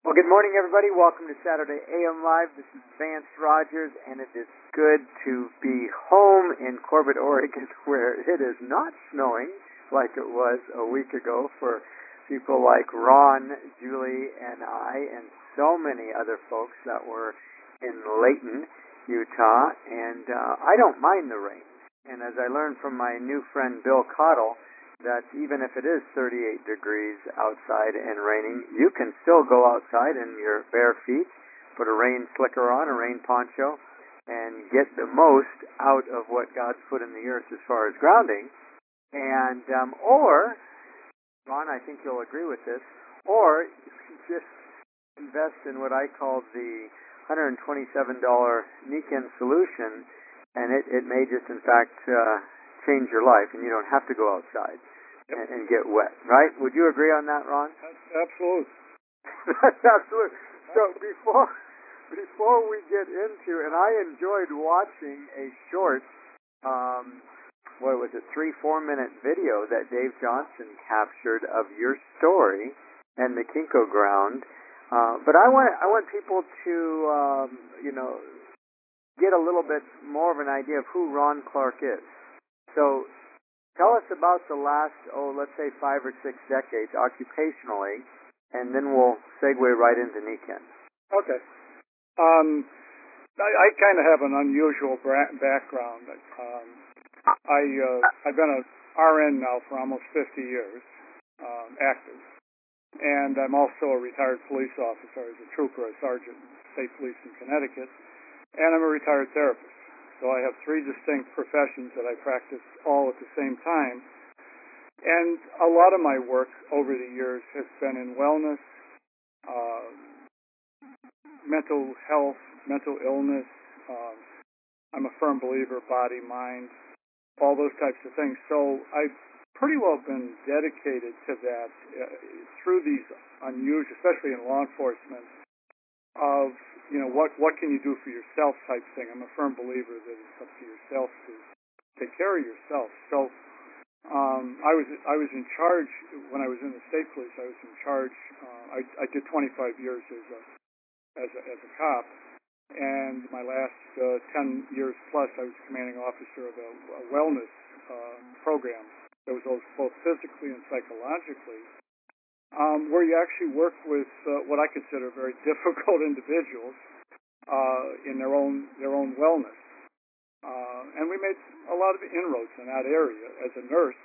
Well, good morning, everybody. Welcome to Saturday AM Live. This is Vance Rogers, and it is good to be home in Corbett, Oregon, where it is not snowing like it was a week ago for people like Ron, Julie, and I, and so many other folks that were in Layton, Utah. And I don't mind the rain. And as I learned from my new friend Bill Cottle, that even if it is 38 degrees outside and raining, you can still go outside in your bare feet, put a rain slicker on, a rain poncho, and get the most out of what God's put in the earth as far as grounding. And, or, Ron, I think you'll agree with this, or you can just invest in what I call the $127 Niken solution, and it may just, in fact, change your life, and you don't have to go outside and get wet, right? Would you agree on that, Ron? Absolutely. That's absolute. So before we get into, and I enjoyed watching a short, 3-4 minute video that Dave Johnson captured of your story and the Kinko ground. But I want people to, get a little bit more of an idea of who Ron Clark is. So tell us about the last, let's say 5 or 6 decades occupationally, and then we'll segue right into Niken. Okay. I kind of have an unusual background. I've been a RN now for almost 50 years, active, and I'm also a retired police officer. I was a trooper, a sergeant in state police in Connecticut, and I'm a retired therapist. So I have 3 distinct professions that I practice all at the same time. And a lot of my work over the years has been in wellness, mental health, mental illness. I'm a firm believer, body, mind, all those types of things. So I've pretty well been dedicated to that through these unusual, especially in law enforcement, of what can you do for yourself type thing. I'm a firm believer that it's up to yourself to take care of yourself. So I was in charge when I was in the state police. I was in charge. I did 25 years as a cop, and my last 10 years plus, I was commanding officer of a wellness program that was both physically and psychologically. Where you actually work with what I consider very difficult individuals in their own wellness, and we made a lot of inroads in that area. As a nurse,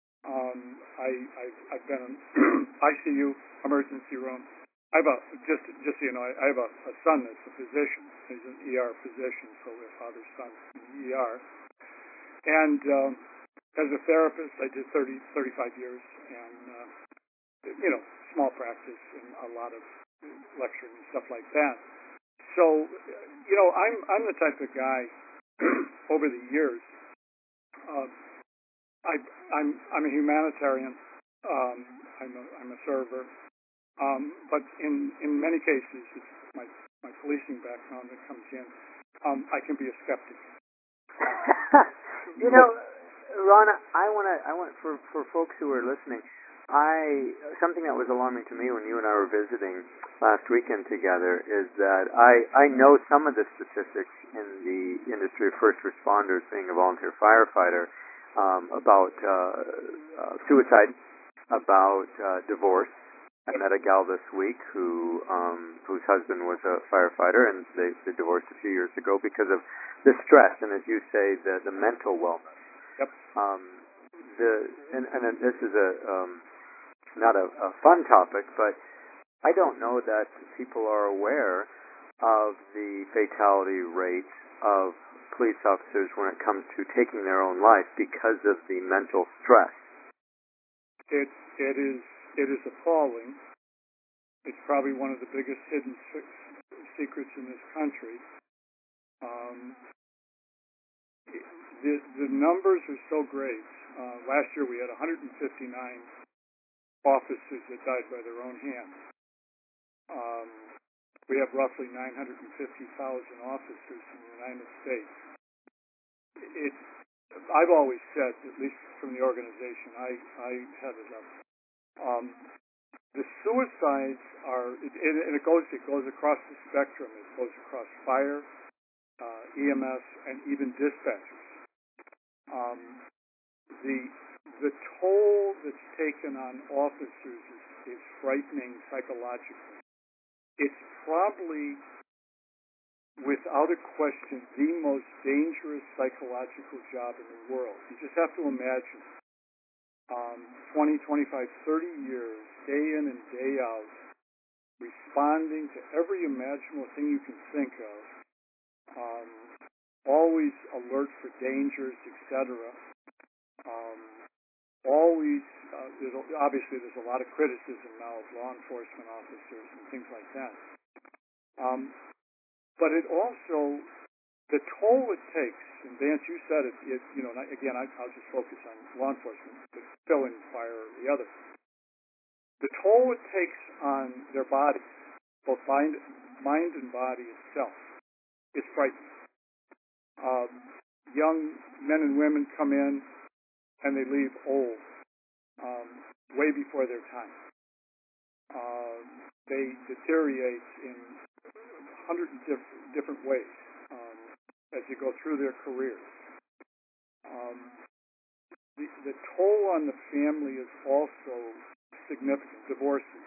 I've been in ICU, emergency room. I have just so you know, I have a son that's a physician. He's an ER physician, so we're father son in the ER. And as a therapist, I did 35 years, and small practice and a lot of lecturing and stuff like that. So, I'm the type of guy over the years. I'm a humanitarian. I'm a server. But in many cases, it's my policing background that comes in. I can be a skeptic. Ron, I want for folks who are listening, something that was alarming to me when you and I were visiting last weekend together is that I know some of the statistics in the industry of first responders, being a volunteer firefighter, about suicide, about divorce. I met a gal this week whose husband was a firefighter, and they divorced a few years ago because of the stress, and as you say, the mental wellness. Yep. And this is not a fun topic, but I don't know that people are aware of the fatality rates of police officers when it comes to taking their own life because of the mental stress. It is appalling. It's probably one of the biggest hidden secrets in this country. The numbers are so great. Last year we had 159 officers that died by their own hands. We have roughly 950,000 officers in the United States. I've always said, at least from the organization I headed up, the suicides are, and it goes across the spectrum. It goes across fire, EMS, and even dispatchers. The toll that's taken on officers is frightening psychologically. It's probably, without a question, the most dangerous psychological job in the world. You just have to imagine 20, 25, 30 years, day in and day out, responding to every imaginable thing you can think of, always alert for dangers, etc. Obviously, there's a lot of criticism now of law enforcement officers and things like that. But it also, the toll it takes, and Vance, you said it, again, I'll just focus on law enforcement, but fill in fire or the other. The toll it takes on their bodies, both mind and body itself, is frightening. Young men and women come in and they leave old, way before their time. They deteriorate in 100 different ways as they go through their careers. The toll on the family is also significant. Divorces.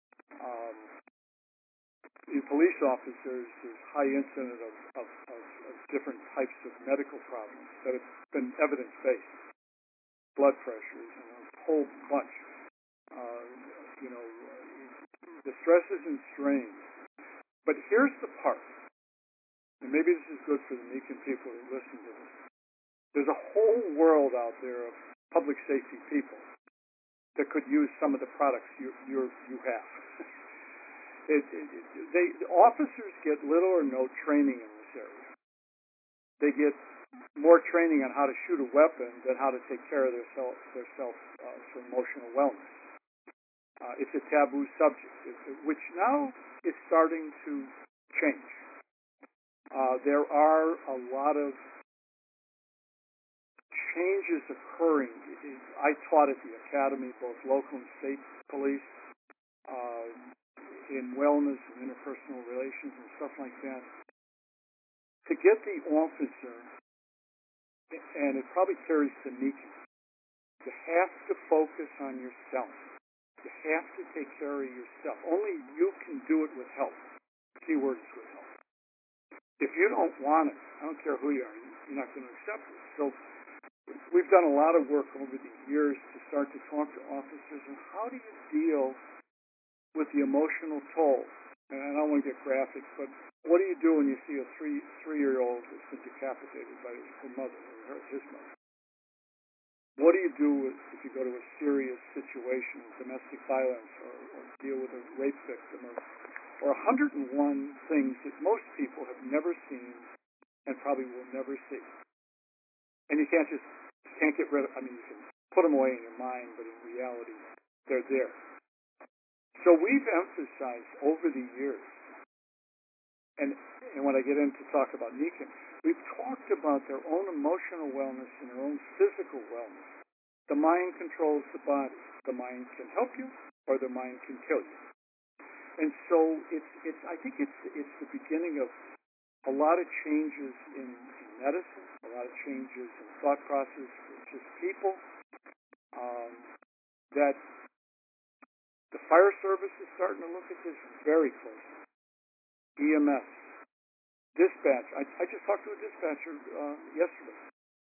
In police officers, there's high incidence of different types of medical problems that have been evidence-based. Blood pressures and a whole bunch. The stresses and strains. But here's the part, and maybe this is good for the Meekin people who listen to this. There's a whole world out there of public safety people that could use some of the products you have. Officers get little or no training in this area. They get more training on how to shoot a weapon than how to take care of themselves for emotional wellness. It's a taboo subject, which now is starting to change. There are a lot of changes occurring. I taught at the academy, both local and state police, in wellness and interpersonal relations and stuff like that. To get the officer, and it probably carries to Meekin, you have to focus on yourself. You have to take care of yourself. Only you can do it with help. Keyword is with help. If you don't want it, I don't care who you are, you're not going to accept it. So we've done a lot of work over the years to start to talk to officers on how do you deal with the emotional toll. And I don't want to get graphic, but what do you do when you see a three-year-old that's been decapitated by her mother or his mother? What do you do if you go to a serious situation, domestic violence, or deal with a rape victim, or 101 things that most people have never seen and probably will never see? And you can't get rid of. You can put them away in your mind, but in reality, they're there. So we've emphasized over the years, and when I get into talk about Meekin, we've talked about their own emotional wellness and their own physical wellness. The mind controls the body. The mind can help you, or the mind can kill you. And so I think it's the beginning of a lot of changes in medicine, a lot of changes in thought process for just people, that the fire service is starting to look at this very closely. EMS, dispatch. I just talked to a dispatcher yesterday.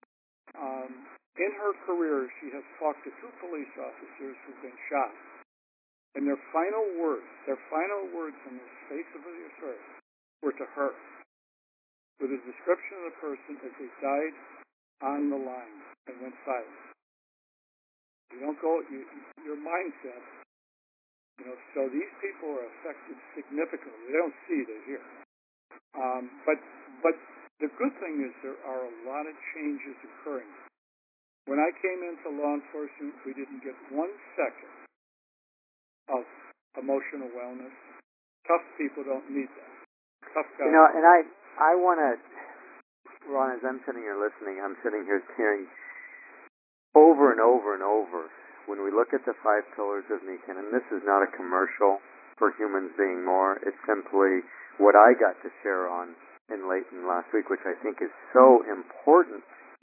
In her career, she has talked to 2 police officers who've been shot. And their final words on the face of the earth were to her, with a description of the person as they died on the line and went silent. You don't go, your mindset, so these people are affected significantly. They don't see, they hear. But the good thing is there are a lot of changes occurring. When I came into law enforcement, we didn't get 1 second of emotional wellness. Tough people don't need that. Tough guys. And I want to, Ron, as I'm sitting here listening, I'm sitting here hearing over and over and over when we look at the 5 pillars of Nikken, and this is not a commercial for Humans Being More, it's simply what I got to share on in Layton last week, which I think is so important.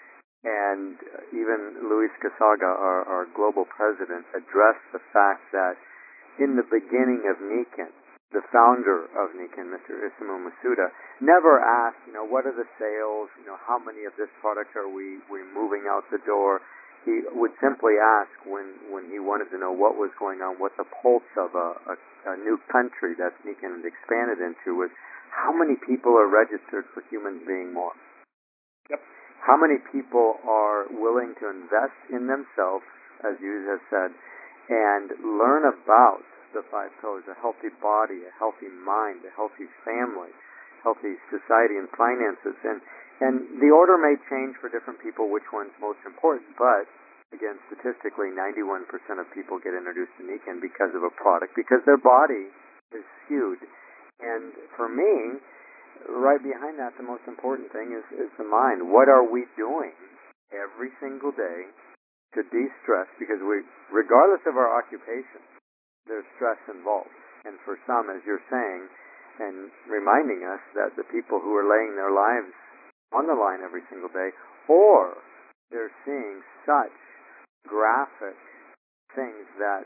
And even Luis Casaga, our global president, addressed the fact that in the beginning of Nikken, the founder of Nikken, Mr. Isamu Masuda, never asked, what are the sales, how many of this product are we moving out the door. He would simply ask when he wanted to know what was going on, what the pulse of a new country that Nikken had expanded into was, how many people are registered for Humans Being More? Yep. How many people are willing to invest in themselves, as you have said, and learn about the 5 pillars: a healthy body, a healthy mind, a healthy family, healthy society and finances. And the order may change for different people which one's most important, but again, statistically, 91% of people get introduced to Nikken because of a product, because their body is skewed. And for me, right behind that, the most important thing is the mind. What are we doing every single day to de-stress? Because regardless of our occupation, there's stress involved. And for some, as you're saying, and reminding us that the people who are laying their lives on the line every single day, or they're seeing such graphic things that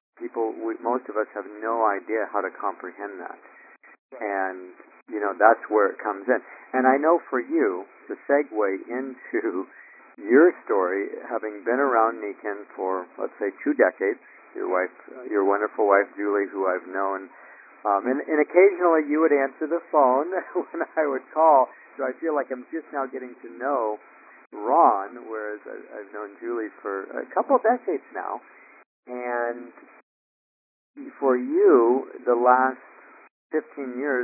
most of us have no idea how to comprehend that. And, that's where it comes in. And I know for you, to segue into your story, having been around Nikken for, let's say, 2 decades, your wonderful wife, Julie, who I've known, and occasionally you would answer the phone when I would call, so I feel like I'm just now getting to know Ron, whereas I've known Julie for a couple of decades now. And for you, the last 15 years,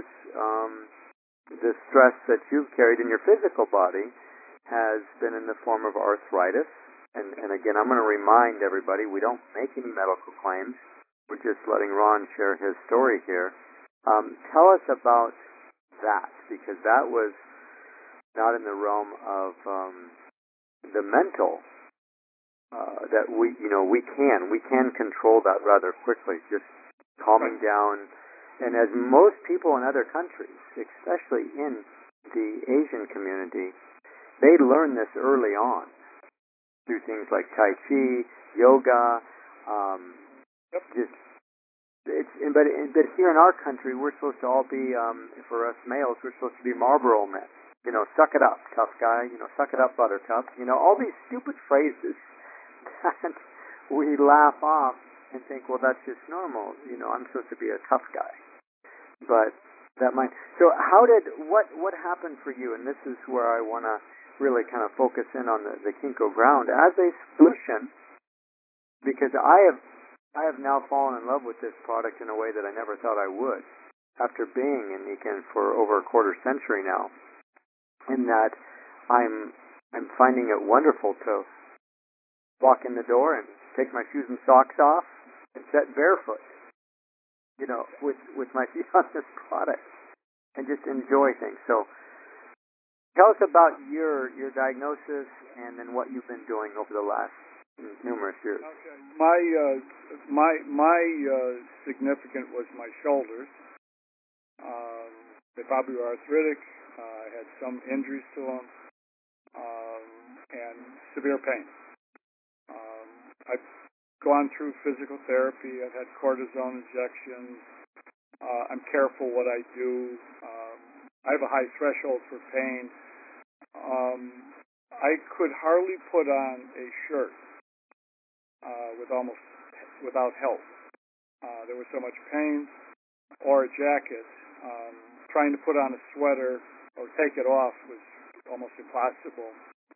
the stress that you've carried in your physical body has been in the form of arthritis. And again, I'm going to remind everybody, we don't make any medical claims. We're just letting Ron share his story here. Tell us about that, because that was not in the realm of the mental, that we can control that rather quickly, just calming down. And as most people in other countries, especially in the Asian community, they learn this early on through things like Tai Chi, yoga. But here in our country, we're supposed to all be, for us males, we're supposed to be Marlboro men. Suck it up, tough guy. Suck it up, buttercup. All these stupid phrases that we laugh off and think, well, that's just normal. I'm supposed to be a tough guy. But that might. So what happened for you? And this is where I want to really kind of focus in on the Kinko ground as a solution, because I have now fallen in love with this product in a way that I never thought I would, after being in Nikken for over a quarter century now, in that I'm finding it wonderful to walk in the door and take my shoes and socks off and set barefoot, with my feet on this product, and just enjoy things. So tell us about your diagnosis and then what you've been doing over the last numerous years. Okay. My significant was my shoulders. They probably were arthritic. I had some injuries to them, and severe pain. I've gone through physical therapy. I've had cortisone injections. I'm careful what I do. I have a high threshold for pain. I could hardly put on a shirt without help. There was so much pain, or a jacket. Trying to put on a sweater or take it off was almost impossible.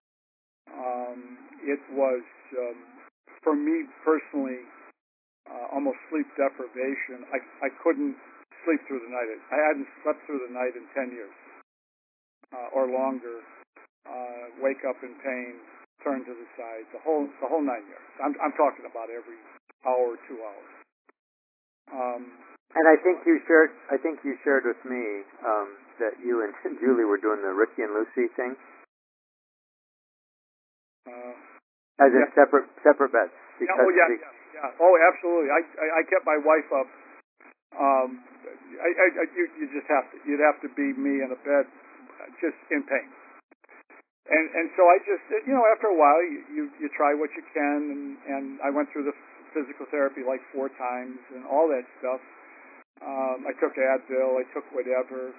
It was, for me personally, almost sleep deprivation. I couldn't sleep through the night. I hadn't slept through the night in 10 years or longer. Wake up in pain, turn to the side, the whole 9 years. I'm talking about every hour, 2 hours. And I think you shared with me that you and Julie were doing the Ricky and Lucy thing. As in separate beds. Because Oh, absolutely. I kept my wife up. You just have to. You'd have to be me in a bed, just in pain. And so I just, after a while, you try what you can, and I went through the physical therapy like 4 times and all that stuff. I took Advil, I took whatever.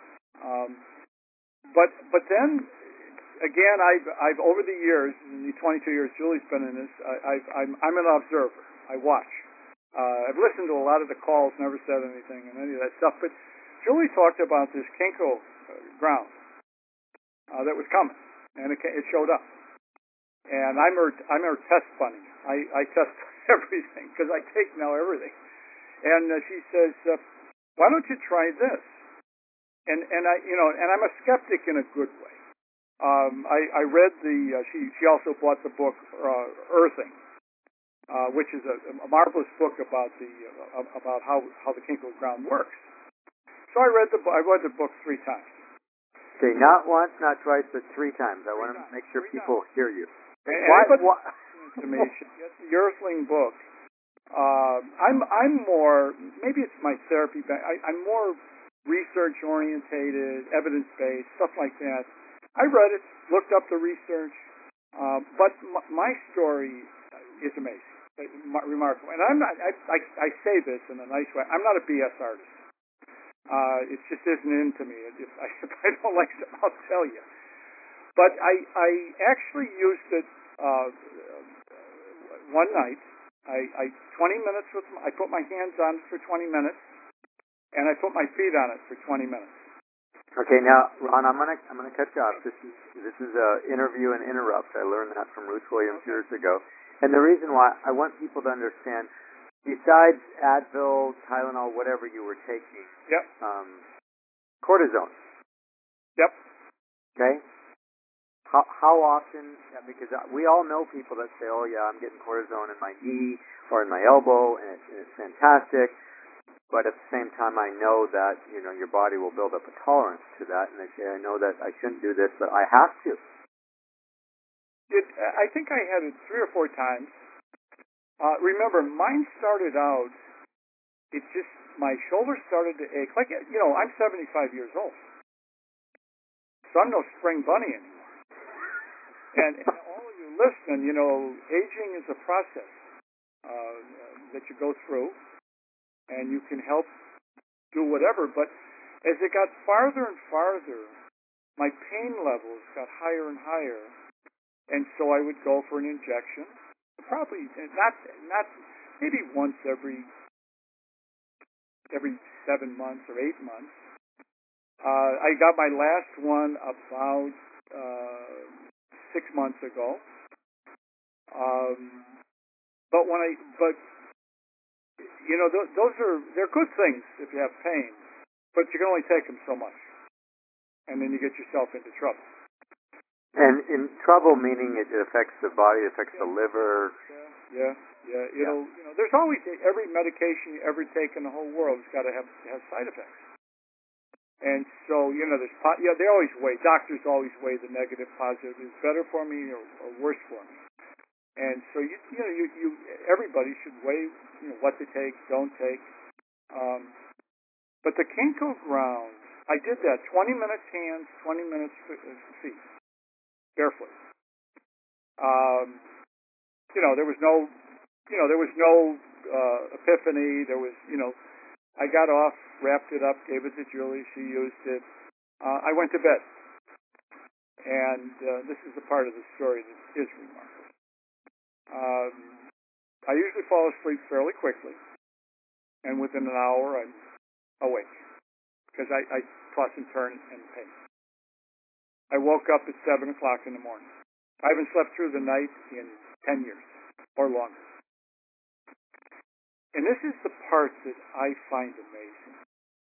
But then again, I've over the years, in the 22 years Julie's been in this, I'm an observer. I watch. I've listened to a lot of the calls, never said anything and any of that stuff. But Julie talked about this Kinko ground that was coming, and it showed up. And I'm her test bunny. I test everything because I take now everything. And she says, "Why don't you try this?" And I'm a skeptic in a good way. I read she also bought the book Earthing, which is a marvelous book about how the Kinko ground works. So I read the book 3 times. Okay, not once, not twice, but 3 times. I want to make sure people hear you. Why? To me, should get the Earthling book. I'm more, maybe it's my therapy. I'm more research orientated, evidence based, stuff like that. I read it, looked up the research, but my story is amazing, remarkable. And I'm not. I say this in a nice way. I'm not a BS artist. It just isn't into me. If I don't like something, I'll tell you. But I actually used it one night. I 20 minutes I put my hands on it for 20 minutes, and I put my feet on it for 20 minutes. Okay, now Ron, I'm gonna cut you off. This is a interview and interrupt. I learned that from Ruth Williams years ago, and the reason why I want people to understand, besides Advil, Tylenol, whatever you were taking, yep, cortisone. Yep. Okay. How often? Because we all know people that say, "Oh yeah, I'm getting cortisone in my knee or in my elbow, and it's fantastic." But at the same time, I know that your body will build up a tolerance to that, and they say, "I know that I shouldn't do this, but I have to." I think I had it 3 or 4 times. Remember, mine started out. It just my shoulders started to ache. Like I'm 75 years old, so I'm no spring bunny anymore. And all of you listening, aging is a process that you go through, and you can help do whatever. But as it got farther and farther, my pain levels got higher and higher, and so I would go for an injection. Probably not maybe once every 7 months or 8 months. I got my last one about 6 months ago. They're good things if you have pain, but you can only take them so much, and then you get yourself into trouble. And in trouble, meaning it affects the body, it affects the liver. Yeah. There's always every medication you ever take in the whole world has got to have side effects. And so they always weigh. Doctors always weigh the negative, positive. Is it better for me or worse for me? And so everybody should weigh what to take, don't take. But the Kinko ground, I did that 20 minutes hands, 20 minutes feet, barefoot. There was no epiphany. There was I got off, wrapped it up, gave it to Julie. She used it. I went to bed, and this is the part of the story that is remarkable. I usually fall asleep fairly quickly, and within an hour I'm awake because I toss and turn in pain. I woke up at 7 o'clock in the morning. I haven't slept through the night in 10 years or longer. And this is the part that I find amazing.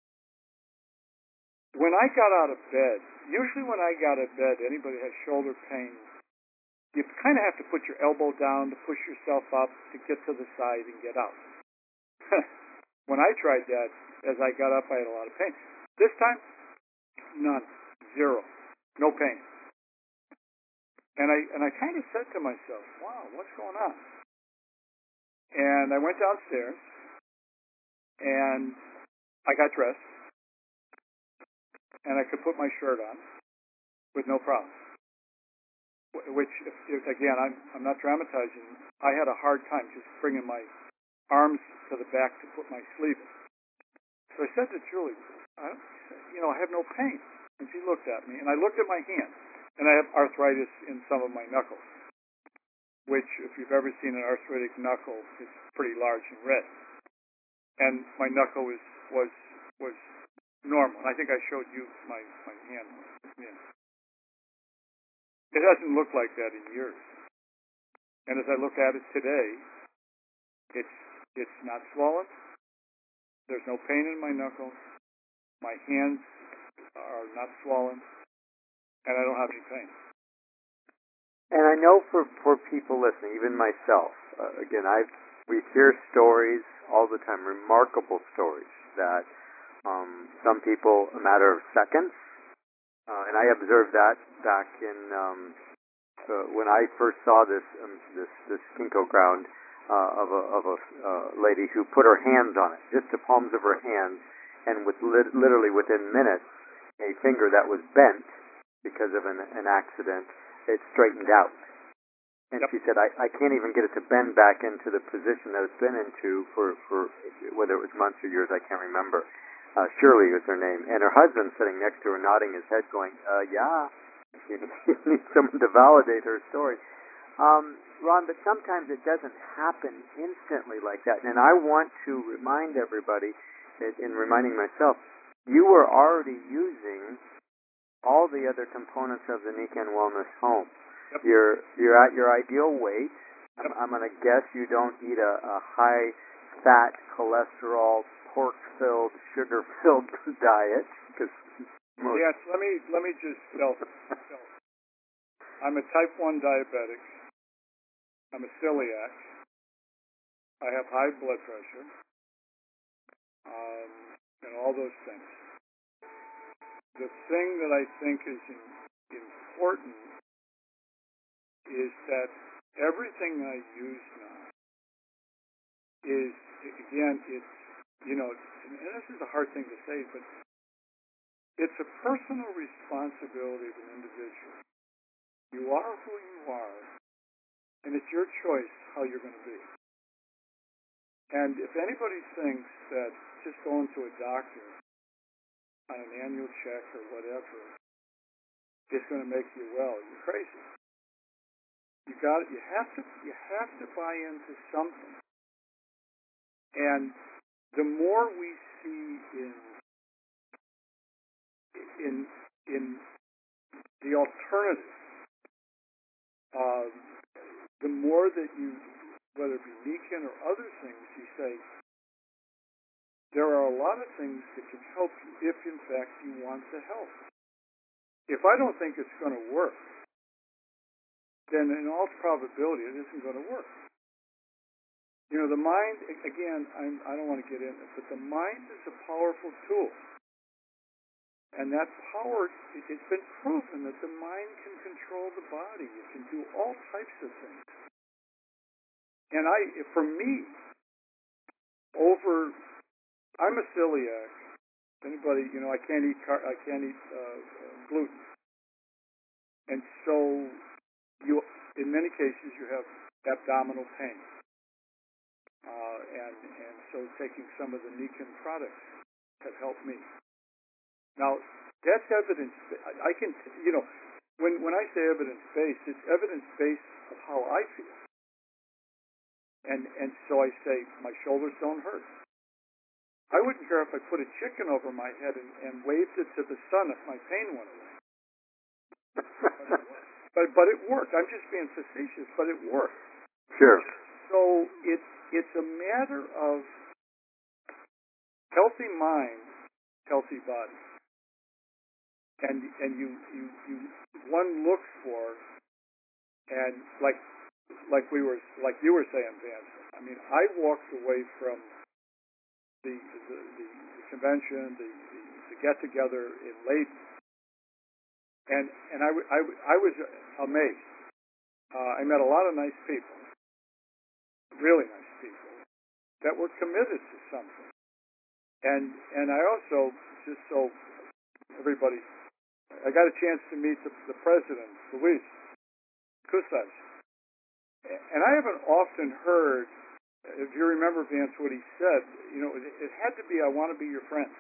When I got out of bed, usually when I got out of bed, anybody has shoulder pain, you kind of have to put your elbow down to push yourself up to get to the side and get out. When I tried that, as I got up, I had a lot of pain. This time, none. Zero. No pain. And I kind of said to myself, wow, what's going on? And I went downstairs, and I got dressed, and I could put my shirt on with no problem. Which, again, I'm not dramatizing. I had a hard time just bringing my arms to the back to put my sleeve in. So I said to Julie, I have no pain. And she looked at me, and I looked at my hand, and I have arthritis in some of my knuckles, which, if you've ever seen an arthritic knuckle, is pretty large and red. And my knuckle was normal. And I think I showed you my hand. Yeah. It hasn't looked like that in years. And as I look at it today, it's not swollen. There's no pain in my knuckles. My hands are not swollen, and I don't have any pain. And I know for people listening, even myself, again, we hear stories all the time, remarkable stories that some people, a matter of seconds, and I observed that back in when I first saw this ginkgo ground of a lady who put her hands on it, just the palms of her hands, and with literally within minutes, a finger that was bent because of an accident, it straightened out. And Yep. She said, I can't even get it to bend back into the position that it's been into for whether it was months or years, I can't remember. Shirley was her name. And her husband sitting next to her nodding his head going, yeah, you need someone to validate her story. Ron, but sometimes it doesn't happen instantly like that. And I want to remind everybody, in reminding myself, you were already using all the other components of the Nikken Wellness Home. Yep. You're at your ideal weight. Yep. I'm going to guess you don't eat a high-fat, cholesterol, pork-filled, sugar-filled diet. Yes, let me just tell. I'm a type 1 diabetic. I'm a celiac. I have high blood pressure, and all those things. The thing that I think is important is that everything I use now is, again, and this is a hard thing to say, but it's a personal responsibility of an individual. You are who you are, and it's your choice how you're going to be. And if anybody thinks that just going to a doctor on an annual check or whatever is going to make you well, you're crazy. You have to buy into something. And the more we see in the alternative, the more that you, whether it be Nikken or other things, you say, there are a lot of things that can help you if, in fact, you want to help. If I don't think it's going to work, then in all probability it isn't going to work. The mind, again, I don't want to get into it, but the mind is a powerful tool. And that power, it's been proven that the mind can control the body. It can do all types of things. And for me, I'm a celiac. Anybody, I can't eat gluten. And so in many cases, you have abdominal pain. And so taking some of the Nikken products have helped me. Now, that's evidence. I can, when I say evidence-based, it's evidence-based of how I feel. And so I say, my shoulders don't hurt. I wouldn't care if I put a chicken over my head and waved it to the sun if my pain went away. But it worked. I'm just being facetious, but it worked. Sure. So it's a matter of healthy mind, healthy body. And you one looks for, and like you were saying, Vance. I mean, I walked away from the convention, the get together in Leyden, and I was amazed. I met a lot of nice people, really nice people, that we're committed to something. And I also, just so everybody, I got a chance to meet the president, Luis Kustas. And I haven't often heard, if you remember, Vance, what he said, it had to be, I want to be your friend.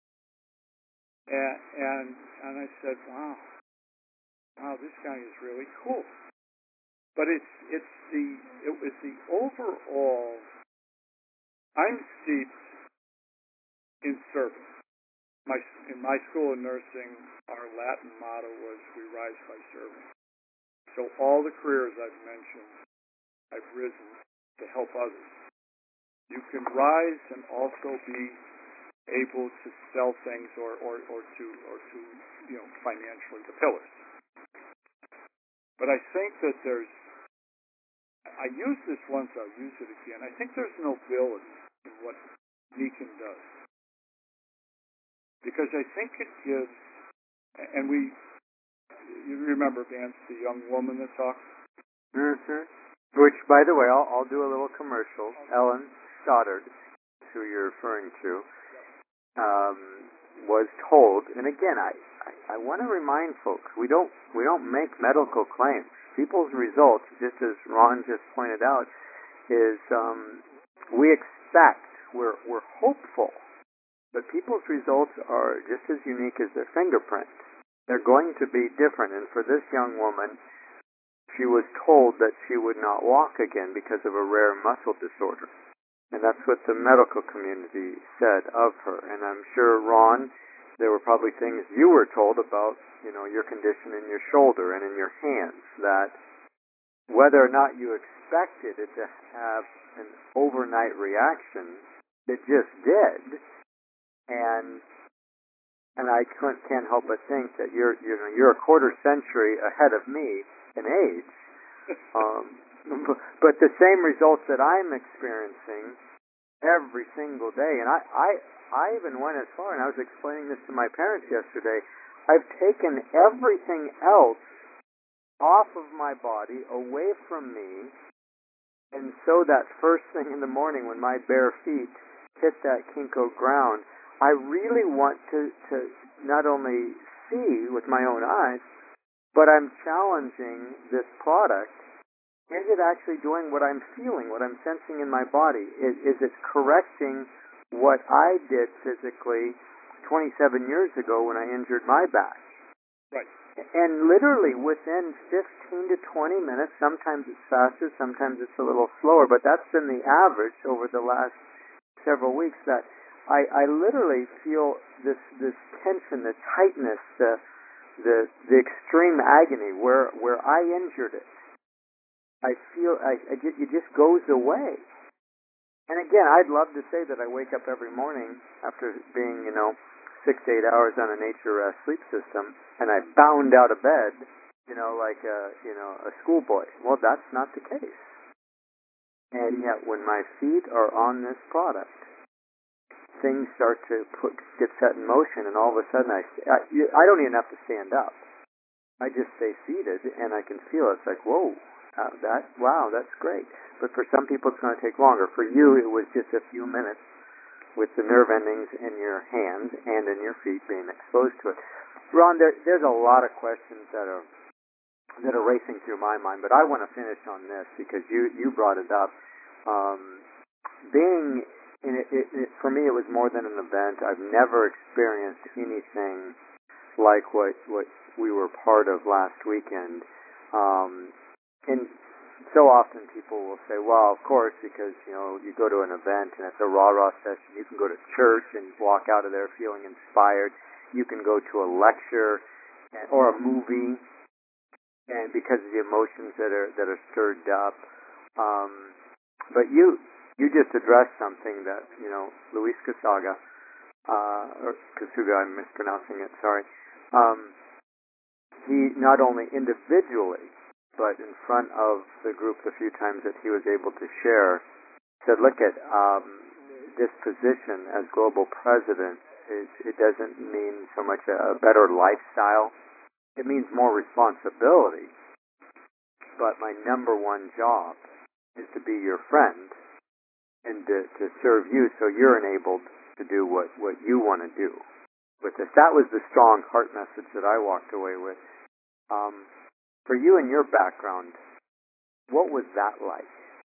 And I said, wow, this guy is really cool. But it was the overall, I'm steeped in service. In my school of nursing, our Latin motto was, we rise by serving. So all the careers I've mentioned, I've risen to help others. You can rise and also be able to sell things or to financially, the pillars. But I think that I used this once, I'll use it again. I think there's nobility in what Meakin does. Because I think it gives, and you remember, Vance, the young woman that talked? Mm-hmm. Which, by the way, I'll do a little commercial. Ellen Stoddard, who you're referring to, was told, and again, I want to remind folks, we don't make medical claims. People's results, just as Ron just pointed out, is we expect, we're hopeful, but people's results are just as unique as their fingerprint. They're going to be different, and for this young woman, she was told that she would not walk again because of a rare muscle disorder. And that's what the medical community said of her. And I'm sure, Ron, there were probably things you were told about, your condition in your shoulder and in your hands, that whether or not you expected it to have an overnight reaction, it just did. And I can't help but think that you're a quarter century ahead of me in age. But the same results that I'm experiencing every single day, and I even went as far, and I was explaining this to my parents yesterday, I've taken everything else off of my body, away from me, and so that first thing in the morning when my bare feet hit that Kinko ground, I really want to not only see with my own eyes, but I'm challenging this product. Is it actually doing what I'm feeling, what I'm sensing in my body? Is it correcting what I did physically 27 years ago when I injured my back? Right. And literally within 15 to 20 minutes, sometimes it's faster, sometimes it's a little slower, but that's been the average over the last several weeks, that I literally feel this tension, the tightness, the extreme agony where I injured it. I feel it just goes away. And again, I'd love to say that I wake up every morning after being, 6 to 8 hours on a nature rest sleep system, and I bound out of bed, like a schoolboy. Well, that's not the case. And yet, when my feet are on this product, things start to get set in motion, and all of a sudden, I don't even have to stand up. I just stay seated, and I can feel it. It's like, whoa, that's great. But for some people, it's going to take longer. For you, it was just a few minutes with the nerve endings in your hands and in your feet being exposed to it. Ron, there's a lot of questions that are racing through my mind, but I want to finish on this because you brought it up. Being in it, for me, it was more than an event. I've never experienced anything like what we were part of last weekend. And so often people will say, well, of course, because, you go to an event and it's a rah-rah session, you can go to church and walk out of there feeling inspired. You can go to a lecture or a movie, and because of the emotions that are stirred up. But you just addressed something that, Luis Casaga, or Kasuga, I'm mispronouncing it, sorry. He not only individually, but in front of the group the few times that he was able to share, said, look at this position as global president, it doesn't mean so much a better lifestyle. It means more responsibility. But my number one job is to be your friend and to serve you, so you're enabled to do what you want to do with this. That was the strong heart message that I walked away with. For you and your background, what was that like?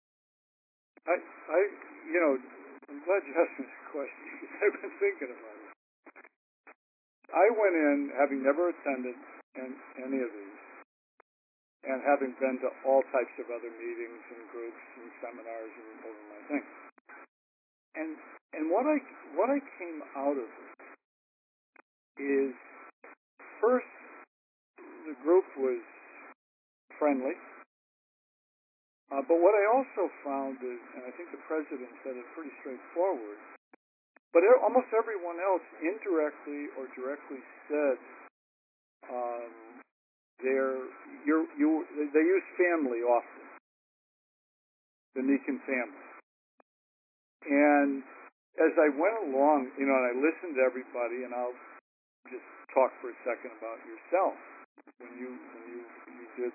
I'm glad you asked me this question because I've been thinking about it. I went in having never attended any of these, and having been to all types of other meetings and groups and seminars and over my thing. And what I came out of it is, first, the group was friendly. But what I also found is, and I think the president said it pretty straightforward, but almost everyone else indirectly or directly said they use family often, the Nikan family. And as I went along, and I listened to everybody, and I'll just talk for a second about yourself. When you did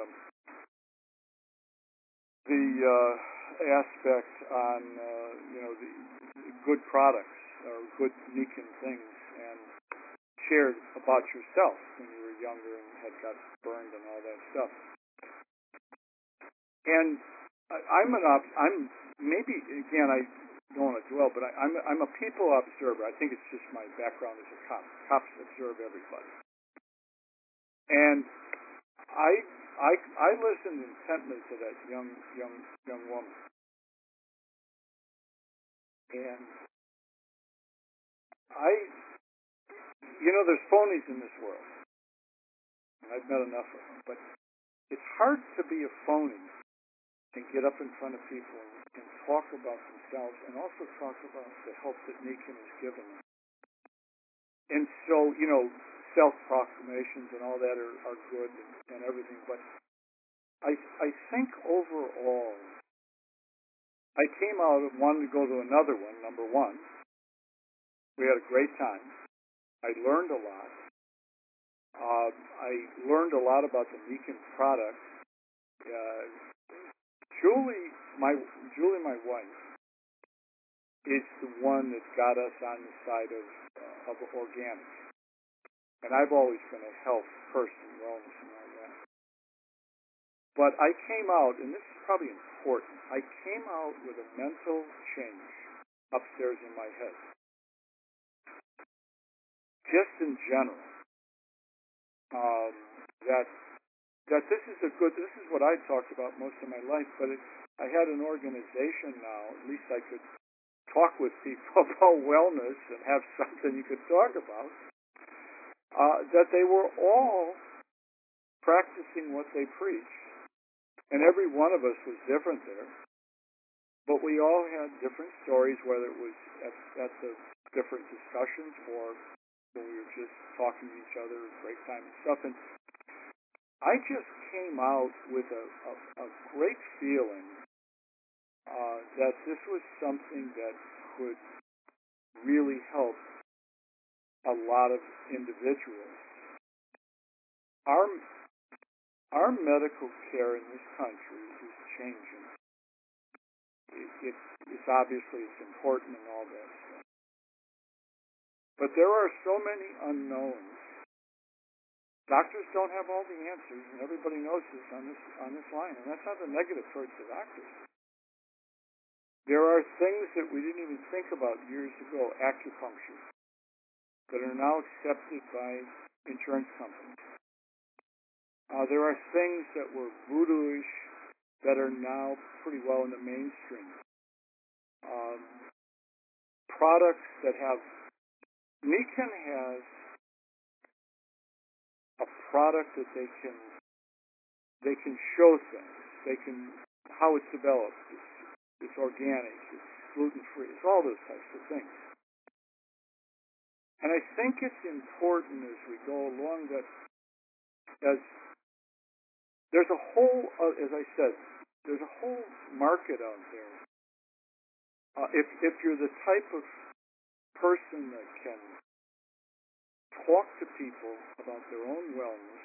the aspect on the good products or good Nikan things, and shared about yourself when you were younger and had got burned and all that stuff. And I'm maybe, again, I don't want to dwell, but I'm a people observer. I think it's just my background as a cop. Cops observe everybody. And I listened intently to that young woman. And there's phonies in this world. And I've met enough of them. But it's hard to be a phony and get up in front of people and talk about themselves, and also talk about the help that Nikan has given them. And so, self-proclamations and all that are good and everything, but I think overall, I came out and wanted to go to another one, number one. We had a great time. I learned a lot. I learned a lot about the Nikan product. Julie, my wife, is the one that got us on the side of organic. And I've always been a health person, wellness and all that. But I came out, and this is probably important, I came out with a mental change upstairs in my head. Just in general, that this is what I talked about most of my life, but I had an organization now, at least I could talk with people about wellness and have something you could talk about, that they were all practicing what they preached. And every one of us was different there. But we all had different stories, whether it was at the different discussions or when we were just talking to each other, break time and stuff. And I just came out with a great feeling that this was something that could really help a lot of individuals. Our medical care in this country is changing. It's obviously important and all that stuff. But there are so many unknowns. Doctors don't have all the answers, and everybody knows this on this line. And that's not a negative towards the doctors. There are things that we didn't even think about years ago, acupuncture, that are now accepted by insurance companies. There are things that were voodoo-ish that are now pretty well in the mainstream. Products that have... Nikan has a product that they can show things. How it's developed. It's organic. It's gluten-free. It's all those types of things. And I think it's important as we go along that there's a whole, as I said, there's a whole market out there. If you're the type of person that can talk to people about their own wellness,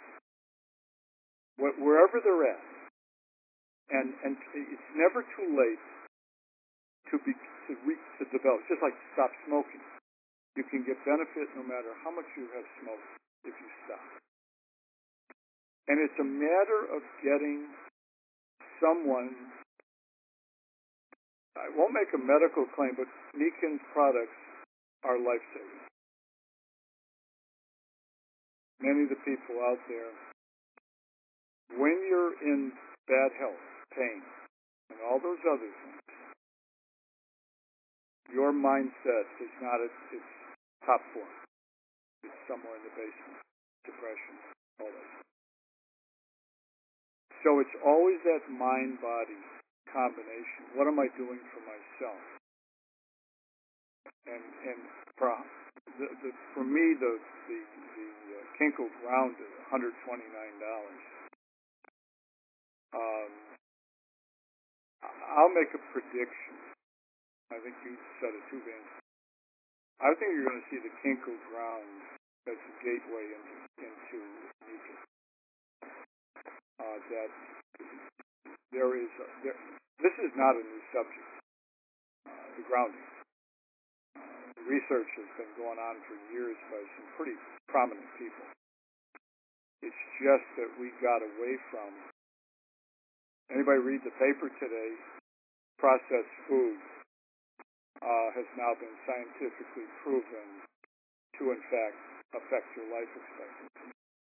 wherever they're at, and it's never too late to develop. Just like stop smoking, you can get benefit no matter how much you have smoked if you stop. And it's a matter of getting someone. I won't make a medical claim, but Niken's products are life-saving. Many of the people out there, when you're in bad health, pain, and all those other things, your mindset is not at its top form. It's somewhere in the basement. Depression, all that. So it's always that mind-body combination. What am I doing for myself? And for me, the Kinkel Ground is $129. I'll make a prediction. I think you said it too, Vance. I think you're going to see the Kinkel Ground as a gateway into Niken. That this is not a new subject. The grounding. Research has been going on for years by some pretty prominent people. It's just that we got away from. Anybody read the paper today? Processed food has now been scientifically proven to, in fact, affect your life expectancy.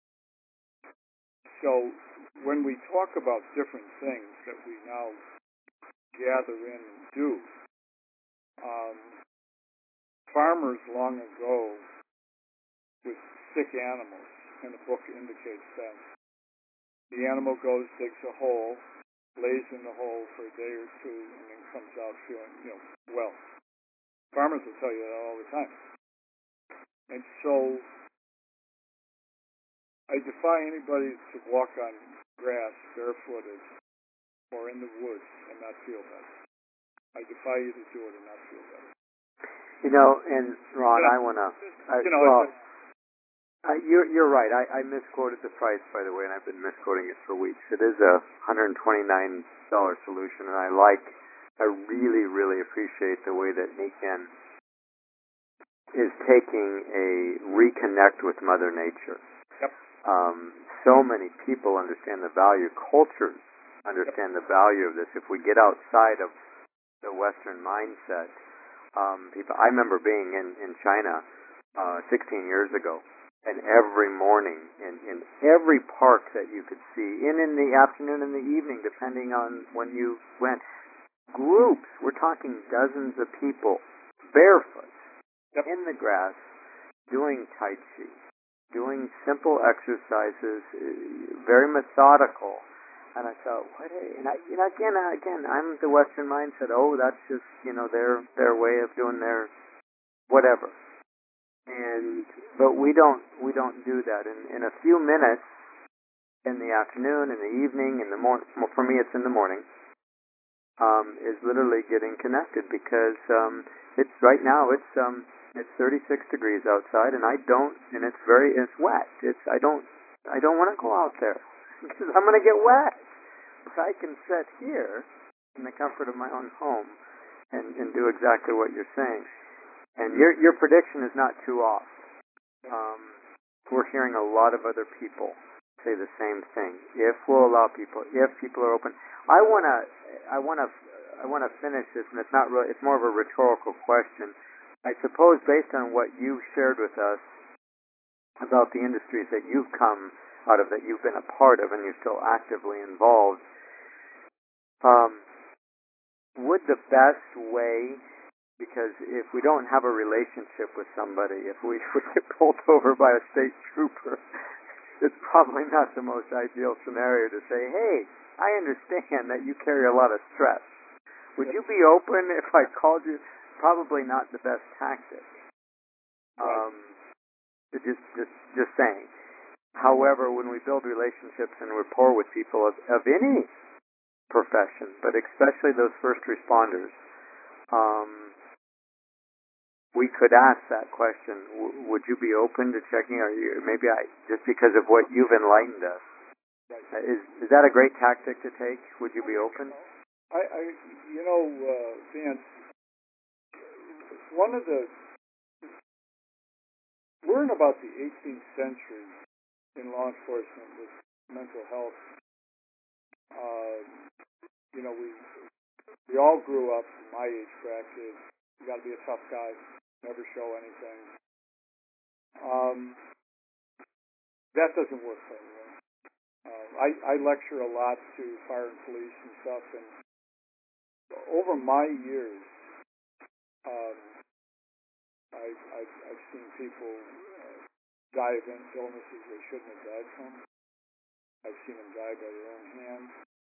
So when we talk about different things that we now gather in and do, farmers long ago with sick animals, and the book indicates that, the animal goes, digs a hole, lays in the hole for a day or two, and then comes out feeling, well. Farmers will tell you that all the time. And so I defy anybody to walk on grass barefooted or in the woods and not feel better. I defy you to do it and not feel better. And Ron, I want to. You're right. I misquoted the price, by the way, and I've been misquoting it for weeks. It is a $129 solution, and I really, really appreciate the way that Niken is taking a reconnect with Mother Nature. Yep. So many people understand the value. Cultures understand the value of this. If we get outside of the Western mindset, people. I remember being in China 16 years ago, and every morning in every park that you could see, in the afternoon and the evening, depending on when you went, groups. We're talking dozens of people, barefoot, in the grass, doing Tai Chi, doing simple exercises, very methodical. And I thought, again, I'm the Western mindset. Oh, that's just, their way of doing their whatever. But we don't do that. In a few minutes, in the afternoon, in the evening, in the morning. Well, for me, it's in the morning. Is literally getting connected because it's right now it's 36 degrees outside, and it's wet. I don't want to go out there because I'm going to get wet. So I can sit here in the comfort of my own home and do exactly what you're saying. And your prediction is not too off. We're hearing a lot of other people say the same thing. If we'll allow people, if people are open, I want to finish this, and it's not really. It's more of a rhetorical question. I suppose, based on what you shared with us about the industries that you've come out of, that you've been a part of, and you're still actively involved, would the best way, because if we don't have a relationship with somebody, if we get pulled over by a state trooper, it's probably not the most ideal scenario to say, hey, I understand that you carry a lot of stress. Would you be open if I called you? Probably not the best tactic. Just saying. However, when we build relationships and rapport with people of any profession, but especially those first responders, we could ask that question: would you be open to checking? Or just because of what you've enlightened us, is that a great tactic to take? Would you be open? Vance, one of the, we're in about the 18th century in law enforcement with mental health. You know, we all grew up in my age bracket. You got to be a tough guy, never show anything. That doesn't work for everyone. I lecture a lot to fire and police and stuff, and over my years, I've seen people die of illnesses they shouldn't have died from. I've seen them die by their own hands.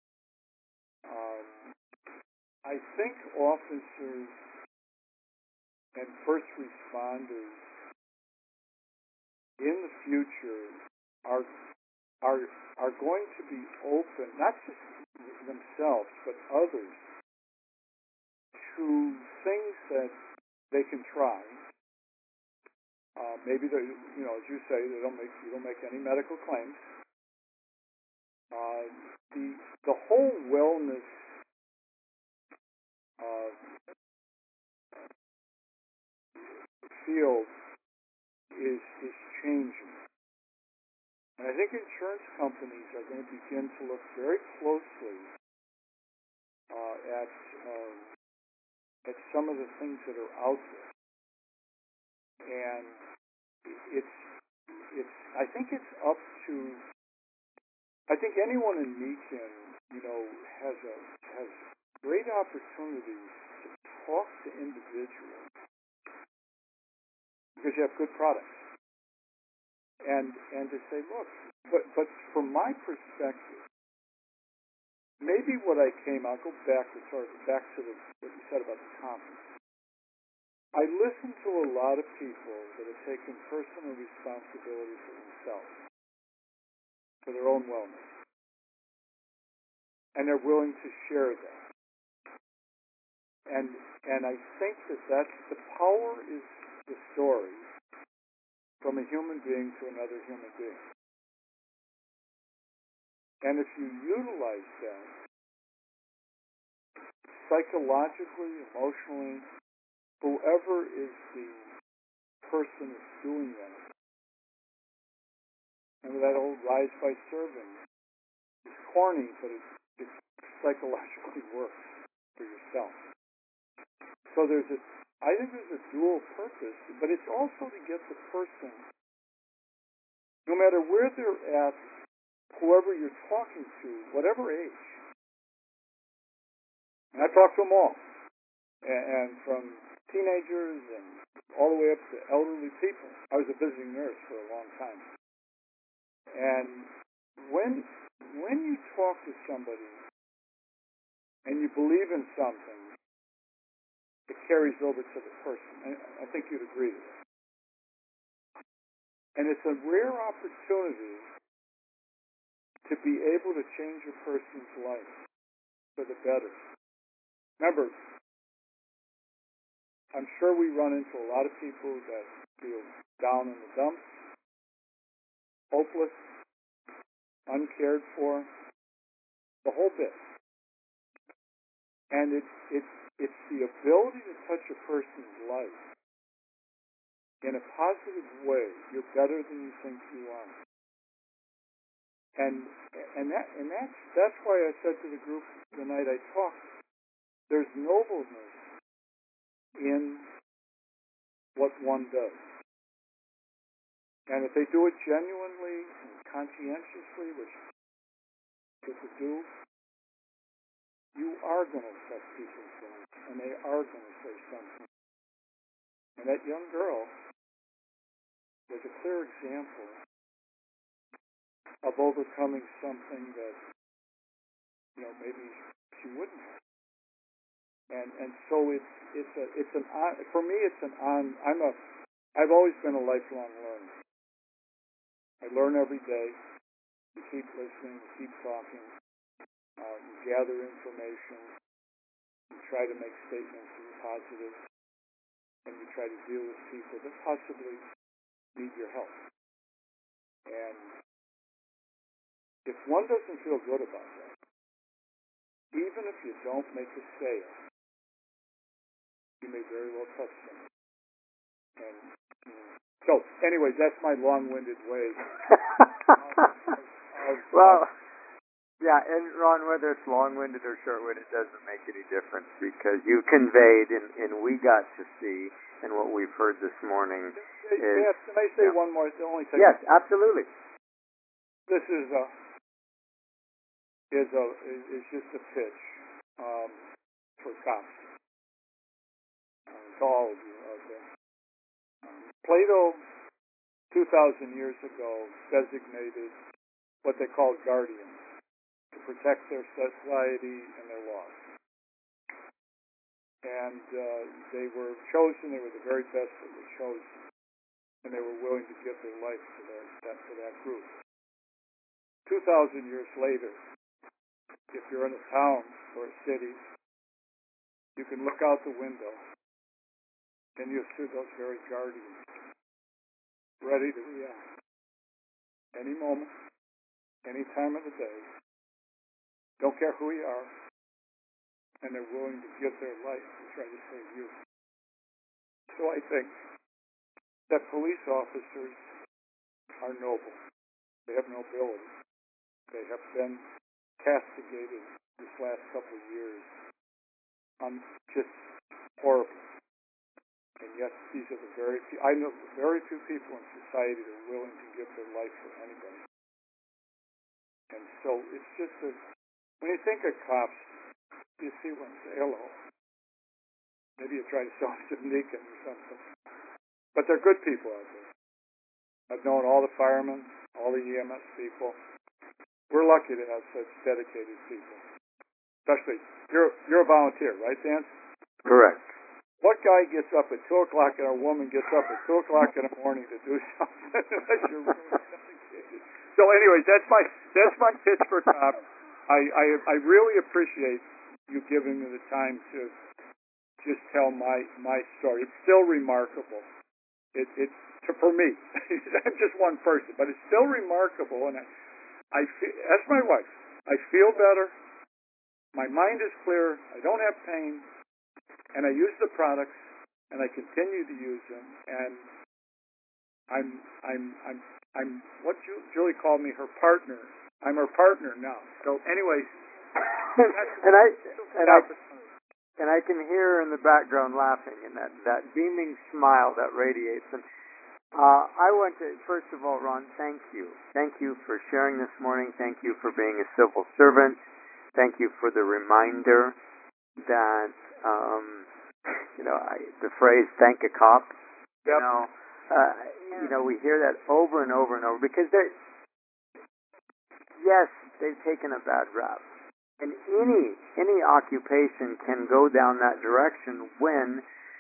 I think officers and first responders in the future are going to be open, not just themselves but others, to things that they can try. Maybe they, you know, as you say, you don't make any medical claims. The whole wellness field is changing. And I think insurance companies are going to begin to look very closely at some of the things that are out there. And I think it's up to, I think anyone in Meakin, you know, has great opportunities to talk to individuals because you have good products. And to say, look, but from my perspective, maybe what I I'll go back to what you said about the conference. I listen to a lot of people that have taken personal responsibility for themselves, for their own wellness, and they're willing to share that. And I think that's the power is the story from a human being to another human being. And if you utilize that psychologically, emotionally, whoever is the person is doing that, and that old rise by serving, it's corny, but it psychologically works for yourself. So I think there's a dual purpose, but it's also to get the person, no matter where they're at, whoever you're talking to, whatever age. And I talk to them all, and from teenagers and all the way up to elderly people. I was a visiting nurse for a long time. And when you talk to somebody and you believe in something, it carries over to the person. And I think you'd agree with that. And it's a rare opportunity to be able to change a person's life for the better. Remember, I'm sure we run into a lot of people that feel down in the dumps, hopeless, uncared for, the whole bit. And it's the ability to touch a person's life in a positive way. You're better than you think you are. And that's why I said to the group the night I talked, there's nobleness in what one does. And if they do it genuinely and conscientiously, which people do, you are going to affect people's lives, and they are going to say something. And that young girl was a clear example of overcoming something that, you know, maybe she wouldn't have. And so it's an for me it's an on. I've always been a lifelong learner. I learn every day. You keep listening, you keep talking, you gather information, you try to make statements that are positive, and you try to deal with people that possibly need your help. And if one doesn't feel good about that, even if you don't make a sale, you may very well touch them. And so, anyways, that's my long-winded way. Well, yeah, and Ron, whether it's long-winded or short-winded, it doesn't make any difference because you conveyed and we got to see, and what we've heard this morning is... Can I say one more? Only yes, absolutely. This is just a pitch for cops to all of you out there. Plato, 2,000 years ago, designated what they called guardians to protect their society and their laws. And they were chosen. They were the very best that were chosen, and they were willing to give their life for that group. 2,000 years later, if you're in a town or a city, you can look out the window and you'll see those very guardians ready to react any moment, any time of the day. Don't care who you are, and they're willing to give their life to try to save you. So I think that police officers are noble. They have nobility. They have been castigated this last couple of years on just horrible. And yet these are the very few, I know very few people in society that are willing to give their life for anybody. And so it's just when you think of cops, you see one say hello. Maybe you try to sell them to Deacon or something. But they're good people out there. I've known all the firemen, all the EMS people. We're lucky to have such dedicated people. Especially, you're a volunteer, right, Dan? Correct. What guy gets up at 2 o'clock and a woman gets up at 2 o'clock in the morning to do something? You're really dedicated. So anyways, that's my pitch for cops. I really appreciate you giving me the time to just tell my story. It's still remarkable. It's for me. I'm just one person, but it's still remarkable. And I feel, as my wife, I feel better. My mind is clear. I don't have pain, and I use the products, and I continue to use them. And I'm what Julie called me her partner. I'm her partner now. So, anyways, and I can hear her in the background laughing, and that beaming smile that radiates. And I want to, first of all, Ron, thank you. Thank you for sharing this morning. Thank you for being a civil servant. Thank you for the reminder that, the phrase "thank a cop." Yep. We hear that over and over and over because they've taken a bad rap. And any occupation can go down that direction when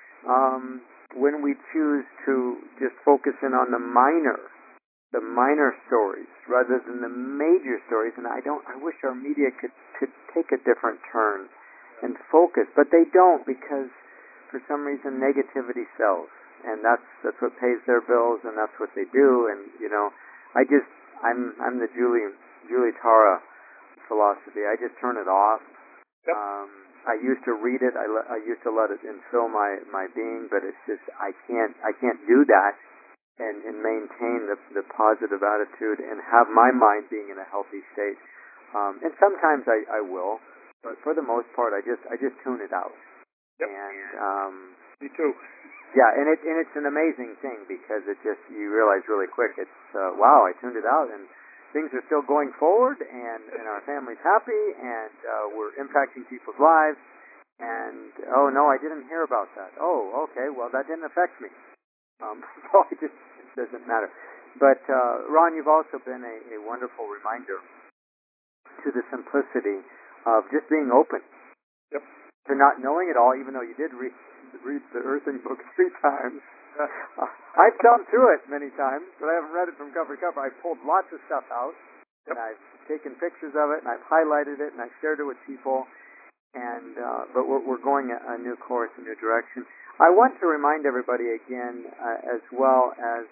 we choose to just focus in on the minor stories rather than the major stories. And I wish our media could take a different turn and focus, but they don't, because for some reason negativity sells, and that's what pays their bills, and that's what they do. And I'm the Julie Tara philosophy. I just turn it off. Yep. I used to read it. I used to let it infill my being, but it's just I can't do that and maintain the positive attitude and have my mind being in a healthy state. And sometimes I will, but for the most part I just tune it out. Yep. And me too. Yeah, and it's an amazing thing because you realize really quick it's wow, I tuned it out and things are still going forward, and our family's happy, and we're impacting people's lives. And oh no, I didn't hear about that. Oh, okay, well that didn't affect me. So it doesn't matter. But Ron, you've also been a wonderful reminder to the simplicity of just being open. Yep. To not knowing it all, even though you did read the Earthing book 3 times. I've thumbed through it many times, but I haven't read it from cover to cover. I've pulled lots of stuff out, and I've taken pictures of it, and I've highlighted it, and I've shared it with people. And but we're going a new course, a new direction. I want to remind everybody again, as well as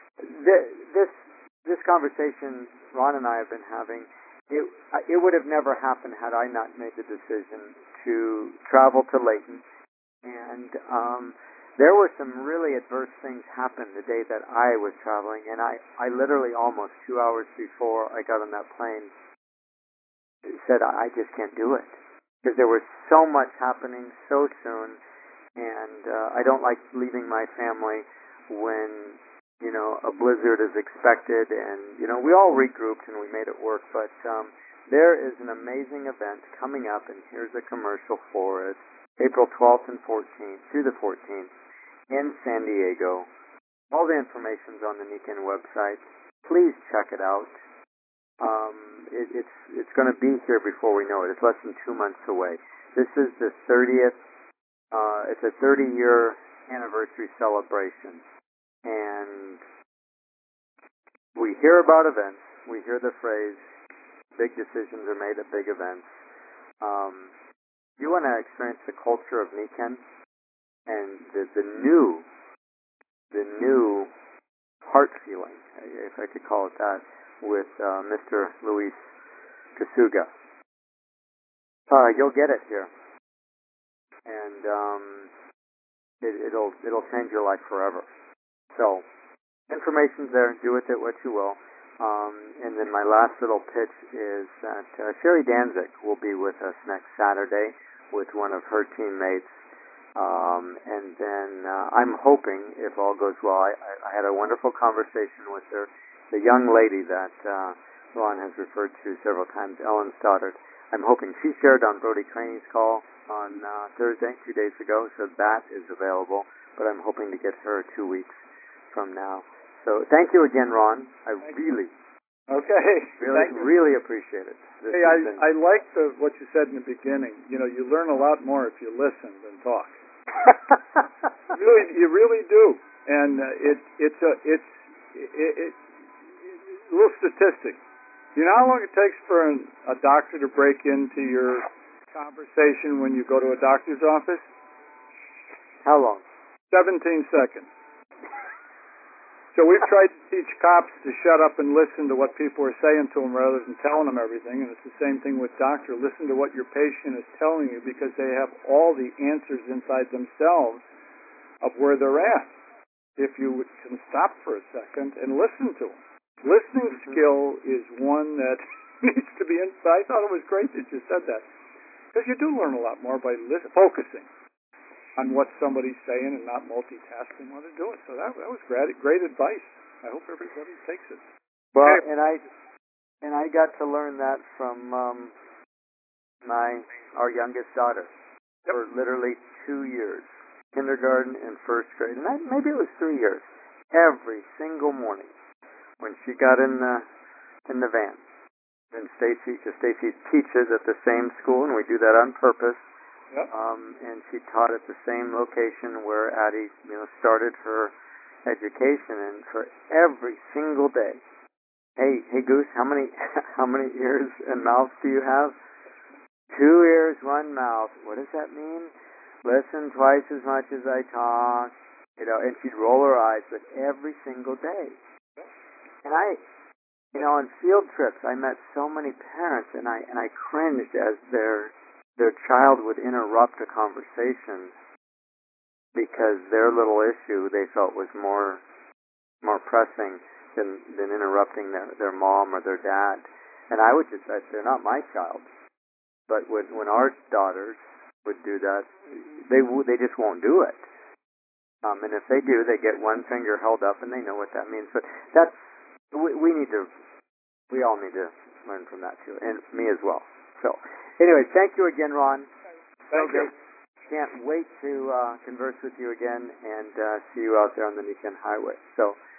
this conversation Ron and I have been having. It would have never happened had I not made the decision to travel to Layton and there were some really adverse things happen the day that I was traveling, and I literally almost 2 hours before I got on that plane said I just can't do it because there was so much happening so soon, and I don't like leaving my family when a blizzard is expected, and we all regrouped and we made it work, but there is an amazing event coming up, and here's a commercial for it. April 12th and 14th through the 14th in San Diego. All the information's on the Nikken website. Please check it out. It's going to be here before we know it. It's less than 2 months away. This is the 30th. It's a 30-year anniversary celebration, and we hear about events. We hear the phrase, "Big decisions are made at big events." You want to experience the culture of Nikken and the new heart feeling, if I could call it that, with Mr. Luis Kasuga. You'll get it here, and it'll change your life forever. So, information's there. Do with it what you will. And then my last little pitch is that Sherry Danzig will be with us next Saturday with one of her teammates. And then I'm hoping, if all goes well, I had a wonderful conversation with her, the young lady that Ron has referred to several times, Ellen Stoddard. I'm hoping she shared on Brody Craney's call on Thursday, 2 days ago, so that is available. But I'm hoping to get her 2 weeks from now. So thank you again, Ron. I really appreciate it. Hey, I like what you said in the beginning. You learn a lot more if you listen than talk. You really do. And it's a little statistic. You know how long it takes for a doctor to break into your conversation when you go to a doctor's office? How long? 17 seconds. So we've tried to teach cops to shut up and listen to what people are saying to them rather than telling them everything, and it's the same thing with doctor. Listen to what your patient is telling you because they have all the answers inside themselves of where they're at. If you can stop for a second and listen to them. Listening skill is one that needs to be in. I thought it was great that you said that because you do learn a lot more by focusing on what somebody's saying and not multitasking while they do it. So that was great advice. I hope everybody takes it. Well, and I got to learn that from our youngest daughter for literally 2 years, kindergarten and first grade, and maybe it was 3 years. Every single morning when she got in the van, and Stacy teaches at the same school, and we do that on purpose. Yep. And she taught at the same location where Addie, started her education. And for every single day, hey Goose, how many ears and mouths do you have? 2 ears, 1 mouth. What does that mean? Listen twice as much as I talk. And she'd roll her eyes, but every single day. And on field trips, I met so many parents, and I cringed as their child would interrupt a conversation because their little issue they felt was more pressing than interrupting their mom or their dad. And I would just say, they're not my child. But when our daughters would do that, they just won't do it. And if they do, they get one finger held up, and they know what that means. But we all need to learn from that too, and me as well. So, anyway, thank you again, Ron. Thank you. Can't wait to converse with you again and see you out there on the Nikken Highway. So.